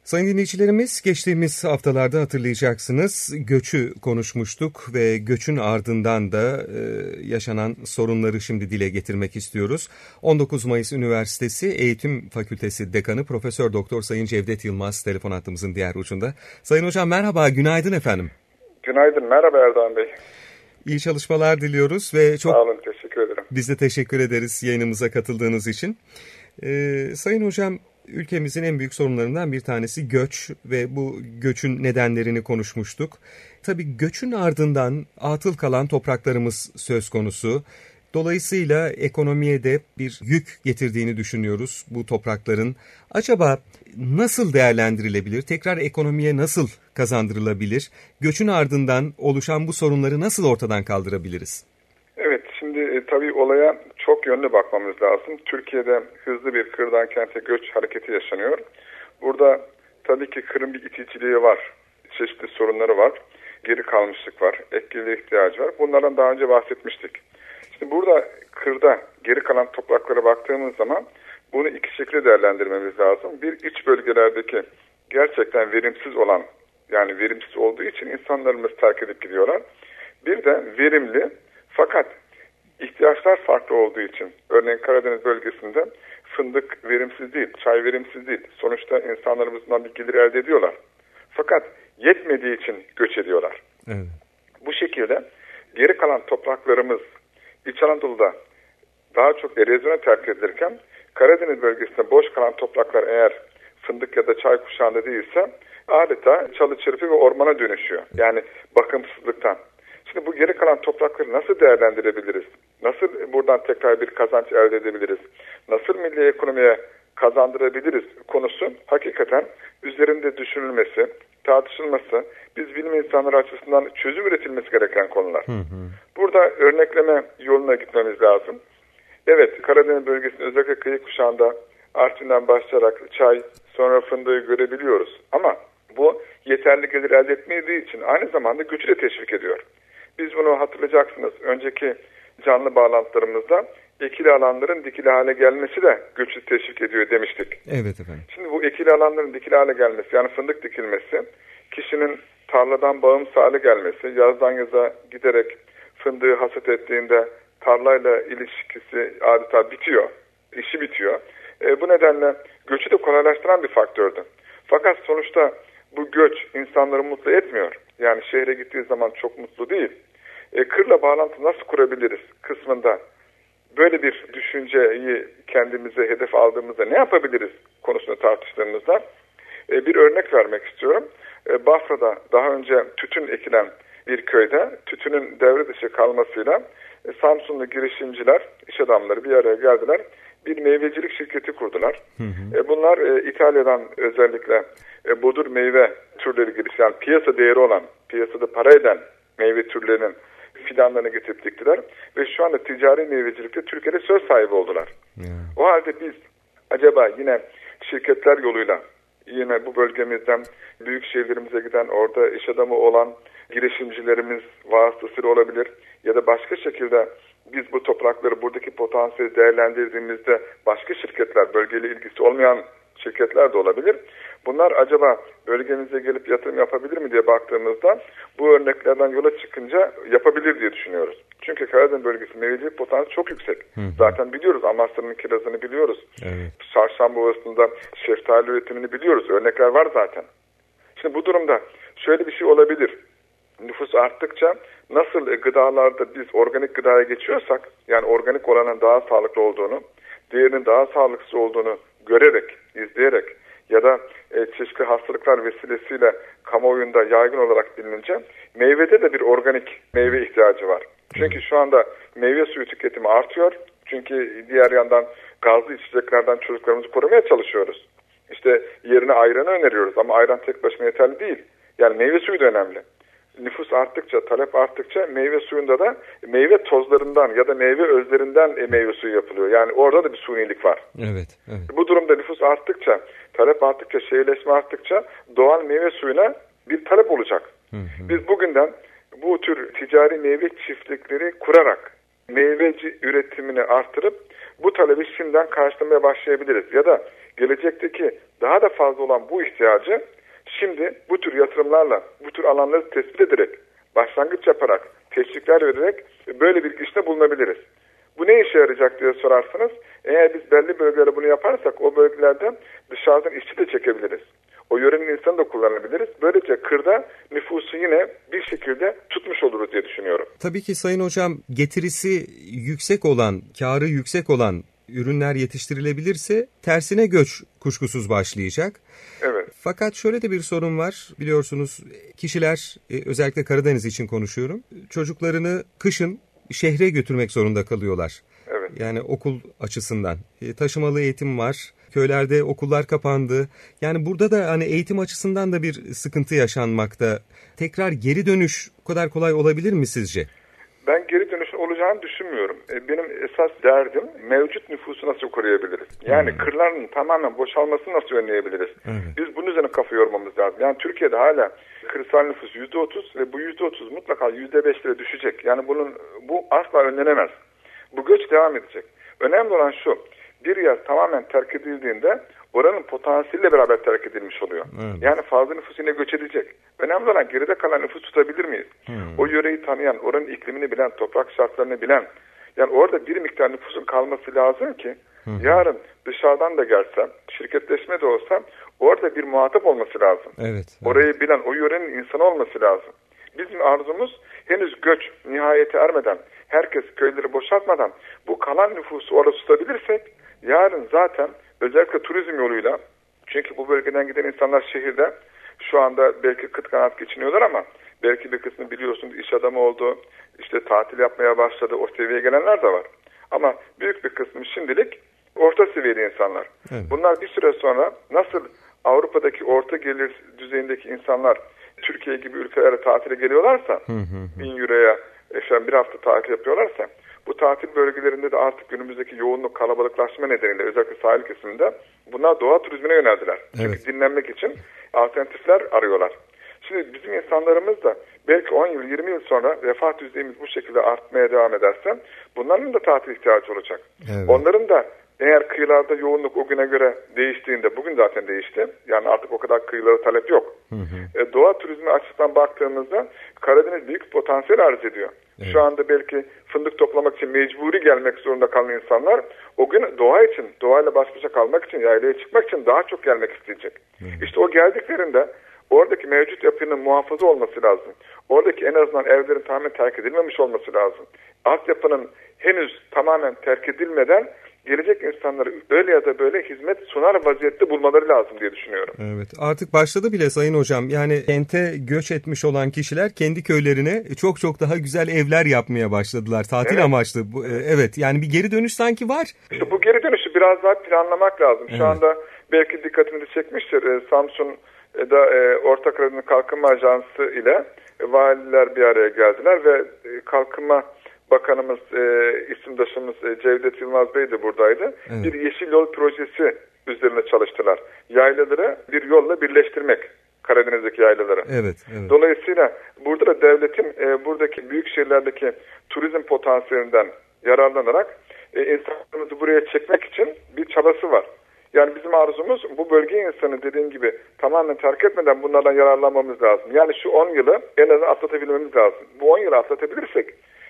Sayın dinleyicilerimiz, geçtiğimiz haftalarda hatırlayacaksınız göçü konuşmuştuk ve göçün ardından da yaşanan sorunları şimdi dile getirmek istiyoruz. 19 Mayıs Üniversitesi Eğitim Fakültesi Dekanı Profesör Doktor Sayın Cevdet Yılmaz telefon hattımızın diğer ucunda. Sayın Hocam merhaba, günaydın efendim. Günaydın, merhaba Erdoğan Bey. İyi çalışmalar diliyoruz ve çok... Sağ olun, teşekkür ederim. Biz de teşekkür ederiz yayınımıza katıldığınız için. Sayın Hocam, ülkemizin en büyük sorunlarından bir tanesi göç ve bu göçün nedenlerini konuşmuştuk. Tabii göçün ardından atıl kalan topraklarımız söz konusu. Dolayısıyla ekonomiye de bir yük getirdiğini düşünüyoruz bu toprakların. Acaba nasıl değerlendirilebilir? Tekrar ekonomiye nasıl kazandırılabilir? Göçün ardından oluşan bu sorunları nasıl ortadan kaldırabiliriz? Evet, şimdi tabii olaya çok yönlü bakmamız lazım. Türkiye'de hızlı bir kırdan kente göç hareketi yaşanıyor. Burada tabii ki kırın bir iticiliği var. Çeşitli sorunları var. Geri kalmışlık var. Ek gelire ihtiyacı var. Bunlardan daha önce bahsetmiştik. Şimdi burada kırda geri kalan topraklara baktığımız zaman bunu iki şekilde değerlendirmemiz lazım. Bir, iç bölgelerdeki gerçekten verimsiz olan, yani verimsiz olduğu için insanlarımız terk edip gidiyorlar. Bir de verimli fakat ihtiyaçlar farklı olduğu için, örneğin Karadeniz bölgesinde fındık verimsiz değil, çay verimsiz değil. Sonuçta insanlarımızdan bir gelir elde ediyorlar. Fakat yetmediği için göç ediyorlar. Evet. Bu şekilde geri kalan topraklarımız İç Anadolu'da daha çok erozyona terk edilirken Karadeniz bölgesinde boş kalan topraklar eğer fındık ya da çay kuşağında değilse adeta çalı çırpı ve ormana dönüşüyor. Yani bakımsızlıktan. Şimdi bu geri kalan toprakları nasıl değerlendirebiliriz? Nasıl buradan tekrar bir kazanç elde edebiliriz? Nasıl milli ekonomiye kazandırabiliriz konusu hakikaten üzerinde düşünülmesi, tartışılması, biz bilim insanları açısından çözüm üretilmesi gereken konular. Burada örnekleme yoluna gitmemiz lazım. Evet, Karadeniz bölgesinin özellikle kıyı kuşağında Artvin'den başlayarak çay, sonra fındığı görebiliyoruz. Ama bu yeterli gelir elde etmediği için aynı zamanda göçü de teşvik ediyor. Biz bunu hatırlayacaksınız. Önceki canlı bağlantılarımızda ekili alanların dikili hale gelmesi de göçü teşvik ediyor demiştik. Evet efendim. Şimdi bu ekili alanların dikili hale gelmesi, yani fındık dikilmesi, kişinin tarladan bağımsız hale gelmesi, yazdan yaza giderek fındığı hasat ettiğinde tarlayla ilişkisi adeta bitiyor, işi bitiyor. Bu nedenle göçü de kolaylaştıran bir faktördü. Fakat sonuçta bu göç insanları mutlu etmiyor. Yani şehre gittiği zaman çok mutlu değil. Kırla bağlantı nasıl kurabiliriz kısmında böyle bir düşünceyi kendimize hedef aldığımızda ne yapabiliriz konusunu tartıştığımızda bir örnek vermek istiyorum. Bafra'da daha önce tütün ekilen bir köyde tütünün devre dışı kalmasıyla Samsunlu girişimciler, iş adamları bir araya geldiler. Bir meyvecilik şirketi kurdular. Bunlar İtalya'dan özellikle bodur meyve türleri girişen, piyasa değeri olan, piyasada para eden meyve türlerinin fidanlarını getirip diktiler. Ve şu anda ticari meyvecilikte Türkiye'de söz sahibi oldular. O halde biz acaba yine şirketler yoluyla yine bu bölgemizden büyük şehirlerimize giden, orada iş adamı olan girişimcilerimiz vasıtasıyla olabilir ya da başka şekilde biz bu toprakları, buradaki potansiyeli değerlendirdiğimizde başka şirketler, bölgeyle ilgisi olmayan şirketler de olabilir. Bunlar acaba bölgemize gelip yatırım yapabilir mi diye baktığımızda bu örneklerden yola çıkınca yapabilir diye düşünüyoruz. Çünkü Karadeniz bölgesi meyvecilik potansiyeli çok yüksek. Zaten biliyoruz, Amasya'nın kirazını biliyoruz. Evet. Çarşamba Ovası'nda şeftali üretimini biliyoruz. Örnekler var zaten. Şimdi bu durumda şöyle bir şey olabilir. Nüfus arttıkça nasıl gıdalarda biz organik gıdaya geçiyorsak, yani organik olanın daha sağlıklı olduğunu, diğerinin daha sağlıksız olduğunu görerek, izleyerek ya da çeşitli hastalıklar vesilesiyle kamuoyunda yaygın olarak bilinince meyvede de bir organik meyve ihtiyacı var. Çünkü şu anda meyve suyu tüketimi artıyor. Çünkü diğer yandan gazlı içeceklerden çocuklarımızı korumaya çalışıyoruz. İşte yerine ayranı öneriyoruz ama ayran tek başına yeterli değil. Yani meyve suyu da önemli. Nüfus arttıkça, talep arttıkça meyve suyunda da meyve tozlarından ya da meyve özlerinden meyve suyu yapılıyor. Yani orada da bir sunilik var. Evet. Bu durumda nüfus arttıkça, talep arttıkça, şehirleşme arttıkça doğal meyve suyuna bir talep olacak. Biz bugünden bu tür ticari meyve çiftlikleri kurarak meyveci üretimini artırıp bu talebi şimdiden karşılamaya başlayabiliriz. Ya da gelecekteki daha da fazla olan bu ihtiyacı şimdi bu tür yatırımlarla, bu tür alanları tespit ederek, başlangıç yaparak, teşvikler vererek böyle bir girişte bulunabiliriz. Bu ne işe yarayacak diye sorarsanız, eğer biz belli bölgelerde bunu yaparsak o bölgelerde dışarıdan işçi de çekebiliriz. O yörenin insanı da kullanabiliriz. Böylece kırda nüfusu yine bir şekilde tutmuş oluruz diye düşünüyorum. Tabii ki Sayın Hocam, getirisi yüksek olan, kârı yüksek olan ürünler yetiştirilebilirse tersine göç kuşkusuz başlayacak. Evet. Fakat şöyle de bir sorun var. Biliyorsunuz kişiler, özellikle Karadeniz için konuşuyorum, çocuklarını kışın şehre götürmek zorunda kalıyorlar. Evet. Yani okul açısından. Taşımalı eğitim var. Köylerde okullar kapandı. Yani burada da hani eğitim açısından da bir sıkıntı yaşanmakta. Tekrar geri dönüş o kadar kolay olabilir mi sizce? Ben geri dönüşün olacağını düşünmüyorum. Benim esas derdim mevcut nüfusu nasıl koruyabiliriz? Yani kırların tamamen boşalmasını nasıl önleyebiliriz? Evet. Biz bunun üzerine kafa yormamız lazım. Yani Türkiye'de hala kırsal nüfus %30 ve bu %30 mutlaka %5'lere düşecek. Yani bu asla önlenemez. Bu göç devam edecek. Önemli olan şu, bir yer tamamen terk edildiğinde oranın potansiyeliyle beraber terk edilmiş oluyor. Evet. Yani fazla nüfus yine göç edecek. Önemli olan geride kalan nüfus tutabilir miyiz? O yöreyi tanıyan, oranın iklimini bilen, toprak şartlarını bilen, yani orada bir miktar nüfusun kalması lazım ki yarın dışarıdan da gelse, şirketleşme de olsa orada bir muhatap olması lazım. Evet. Orayı bilen, o yörenin insanı olması lazım. Bizim arzumuz henüz göç nihayete ermeden, herkes köyleri boşaltmadan bu kalan nüfusu orada tutabilirsek yarın zaten özellikle turizm yoluyla, çünkü bu bölgeden giden insanlar şehirde şu anda belki kıt kanaat geçiniyorlar ama belki bir kısmı biliyorsunuz iş adamı oldu, işte tatil yapmaya başladı, o seviyeye gelenler de var. Ama büyük bir kısmı şimdilik orta seviyeli insanlar. Evet. Bunlar bir süre sonra nasıl Avrupa'daki orta gelir düzeyindeki insanlar Türkiye gibi ülkelere tatile geliyorlarsa, 1000 euroya bir hafta tatil yapıyorlarsa, bu tatil bölgelerinde de artık günümüzdeki yoğunluk, kalabalıklaşma nedeniyle özellikle sahil kesiminde bunlar doğa turizmine yöneldiler. Evet. Çünkü dinlenmek için alternatifler arıyorlar. Şimdi bizim insanlarımız da belki 10 yıl, 20 yıl sonra refah düzeyimiz bu şekilde artmaya devam ederse bunların da tatil ihtiyacı olacak. Evet. Onların da eğer kıyılarda yoğunluk o güne göre değiştiğinde, bugün zaten değişti. Yani artık o kadar kıyılara talep yok. Doğa turizmi açısından baktığımızda Karadeniz büyük potansiyel arz ediyor. Evet. Şu anda belki fındık toplamak için mecburi gelmek zorunda kalan insanlar o gün doğa için, doğayla baş başa kalmak için, yaylaya çıkmak için daha çok gelmek isteyecek. İşte o geldiklerinde oradaki mevcut yapının muhafaza olması lazım. Oradaki en azından evlerin tamamen terk edilmemiş olması lazım. Altyapının henüz tamamen terk edilmeden gelecek insanlara öyle ya da böyle hizmet sunar vaziyette bulmaları lazım diye düşünüyorum. Evet, artık başladı bile Sayın Hocam. Yani kente göç etmiş olan kişiler kendi köylerine çok çok daha güzel evler yapmaya başladılar. Tatil amaçlı. Evet, yani bir geri dönüş sanki var. İşte bu geri dönüşü biraz daha planlamak lazım. Şu anda belki dikkatinizi çekmiştir. Samsun'da Orta Karadeniz Kalkınma Ajansı ile valiler bir araya geldiler ve kalkınma Bakanımız, isimdaşımız Cevdet Yılmaz Bey de buradaydı. Evet. Bir yeşil yol projesi üzerine çalıştılar. Yaylaları bir yolla birleştirmek. Karadeniz'deki yaylaları. Evet. Dolayısıyla burada da devletin buradaki büyük şehirlerdeki turizm potansiyelinden yararlanarak insanlarımızı buraya çekmek için bir çabası var. Yani bizim arzumuz bu bölge insanı dediğim gibi tamamen terk etmeden bunlardan yararlanmamız lazım. Yani şu 10 yılı en azından atlatabilmemiz lazım. Bu 10 yılı atlatabilirsek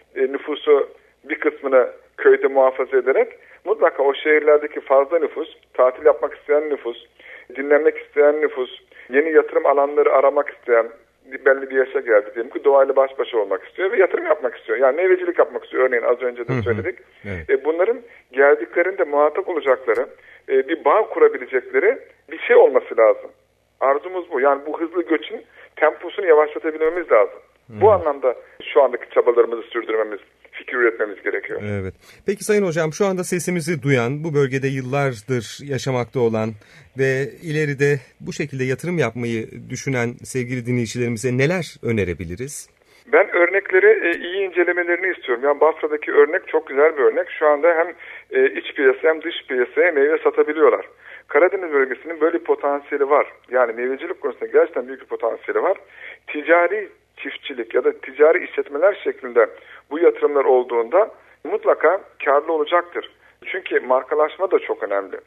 nüfusu bir kısmını köyde muhafaza ederek mutlaka o şehirlerdeki fazla nüfus, tatil yapmak isteyen nüfus, dinlenmek isteyen nüfus, yeni yatırım alanları aramak isteyen belli bir yaşa geldi diyelim ki doğayla baş başa olmak istiyor ve yatırım yapmak istiyor. Yani meyvecilik yapmak istiyor örneğin az önce de söyledik. Evet. Bunların geldiklerinde muhatap olacakları, bir bağ kurabilecekleri bir şey olması lazım. Arzumuz bu. Yani bu hızlı göçün temposunu yavaşlatabilmemiz lazım. Bu anlamda şu andaki çabalarımızı sürdürmemiz, fikir üretmemiz gerekiyor. Evet. Peki Sayın Hocam, şu anda sesimizi duyan, bu bölgede yıllardır yaşamakta olan ve ileride bu şekilde yatırım yapmayı düşünen sevgili dinleyicilerimize neler önerebiliriz? Ben örnekleri iyi incelemelerini istiyorum. Yani Bafra'daki örnek çok güzel bir örnek. Şu anda hem iç piyasa hem dış piyasaya meyve satabiliyorlar. Karadeniz bölgesinin böyle bir potansiyeli var. Yani meyvecilik konusunda gerçekten büyük bir potansiyeli var. Ticari çiftçilik ya da ticari işletmeler şeklinde bu yatırımlar olduğunda mutlaka karlı olacaktır. Çünkü markalaşma da çok önemli.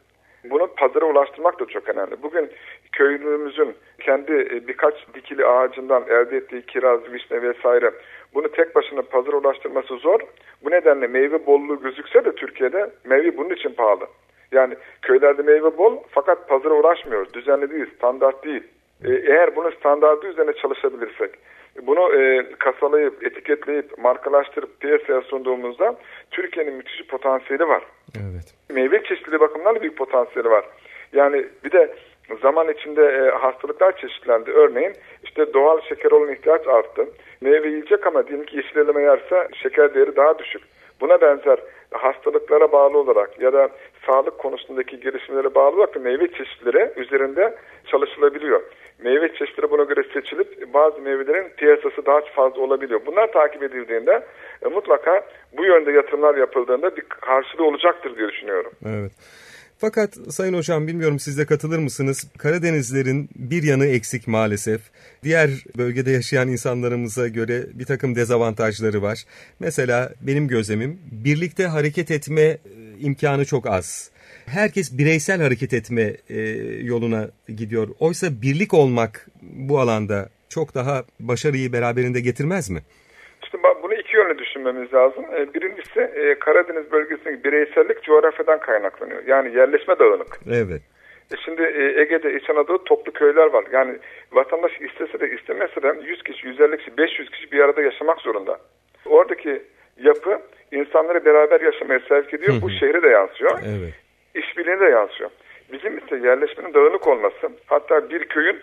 Bunu pazara ulaştırmak da çok önemli. Bugün köylümüzün kendi birkaç dikili ağacından elde ettiği kiraz, vişne vesaire bunu tek başına pazara ulaştırması zor. Bu nedenle meyve bolluğu gözükse de Türkiye'de meyve bunun için pahalı. Yani köylerde meyve bol fakat pazara ulaşmıyor. Düzenli değil, standart değil. Eğer bunun standartı üzerine çalışabilirsek, bunu kasalayıp, etiketleyip, markalaştırıp piyasaya sunduğumuzda Türkiye'nin müthiş bir potansiyeli var. Evet. Meyve çeşitliliği bakımından da büyük potansiyeli var. Yani bir de zaman içinde hastalıklar çeşitlendi. Örneğin işte doğal şeker olan ihtiyaç arttı. Meyve yiyecek ama diyelim ki yeşil elma yerse şeker değeri daha düşük. Buna benzer hastalıklara bağlı olarak ya da sağlık konusundaki gelişmelere bağlı olarak meyve çeşitleri üzerinde çalışılabiliyor. Meyve çeşitleri buna göre seçilip bazı meyvelerin piyasası daha fazla olabiliyor. Bunlar takip edildiğinde mutlaka bu yönde yatırımlar yapıldığında bir karşılığı olacaktır diye düşünüyorum. Evet. Fakat Sayın Hocam, bilmiyorum siz de katılır mısınız? Karadenizlerin bir yanı eksik maalesef. Diğer bölgede yaşayan insanlarımıza göre bir takım dezavantajları var. Mesela benim gözlemim, birlikte hareket etme imkanı çok az. Herkes bireysel hareket etme yoluna gidiyor. Oysa birlik olmak bu alanda çok daha başarıyı beraberinde getirmez mi? İşte bunu iki yönlü düşünmemiz lazım. Birincisi Karadeniz bölgesindeki bireysellik coğrafyadan kaynaklanıyor. Yani yerleşme dağınık. Evet. Şimdi Ege'de, İç Anadolu'da toplu köyler var. Yani vatandaş istese de istemese de 100 kişi, 150 kişi, 500 kişi bir arada yaşamak zorunda. Oradaki yapı insanları beraber yaşamaya sevk ediyor. Bu şehre de yansıyor. Evet. İşbirliğine de yansıyor. Bizim ise yerleşmenin dağınık olması, hatta bir köyün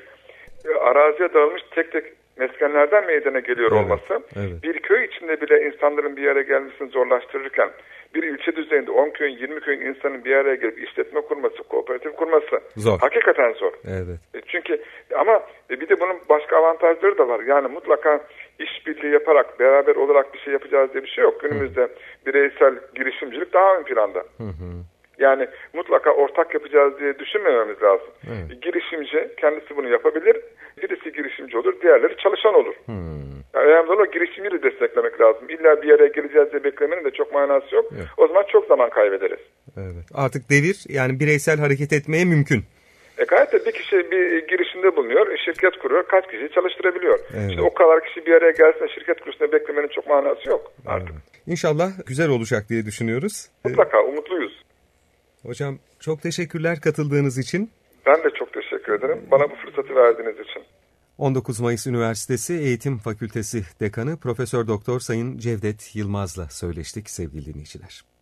araziye dağılmış tek tek meskenlerden meydana geliyor olması, bir köy içinde bile insanların bir araya gelmesini zorlaştırırken, bir ilçe düzeyinde 10 köyün, 20 köyün insanın bir araya gelip işletme kurması, kooperatif kurması zor. Hakikaten zor. Evet. Çünkü ama bir de bunun başka avantajları da var. Yani mutlaka işbirliği yaparak, beraber olarak bir şey yapacağız diye bir şey yok. Günümüzde bireysel girişimcilik daha ön planda. Yani mutlaka ortak yapacağız diye düşünmememiz lazım. Girişimci kendisi bunu yapabilir. Birisi girişimci olur, diğerleri çalışan olur. Yani önemli olan girişimciyi desteklemek lazım. İlla bir yere geleceğiz diye beklemenin de çok manası yok. Evet. O zaman çok zaman kaybederiz. Evet. Artık devir yani bireysel hareket etmeye mümkün. Gayet de bir kişi bir girişimde bulunuyor, şirket kuruyor, kaç kişiyi çalıştırabiliyor. Evet. İşte o kadar kişi bir araya gelsin, şirket kurusuna beklemenin çok manası yok artık. Evet. İnşallah güzel olacak diye düşünüyoruz. Mutlaka umutluyuz. Hocam çok teşekkürler katıldığınız için. Ben de çok teşekkür ederim. Bana bu fırsatı verdiğiniz için. 19 Mayıs Üniversitesi Eğitim Fakültesi Dekanı Profesör Doktor Sayın Cevdet Yılmaz'la söyleştik sevgili dinleyiciler.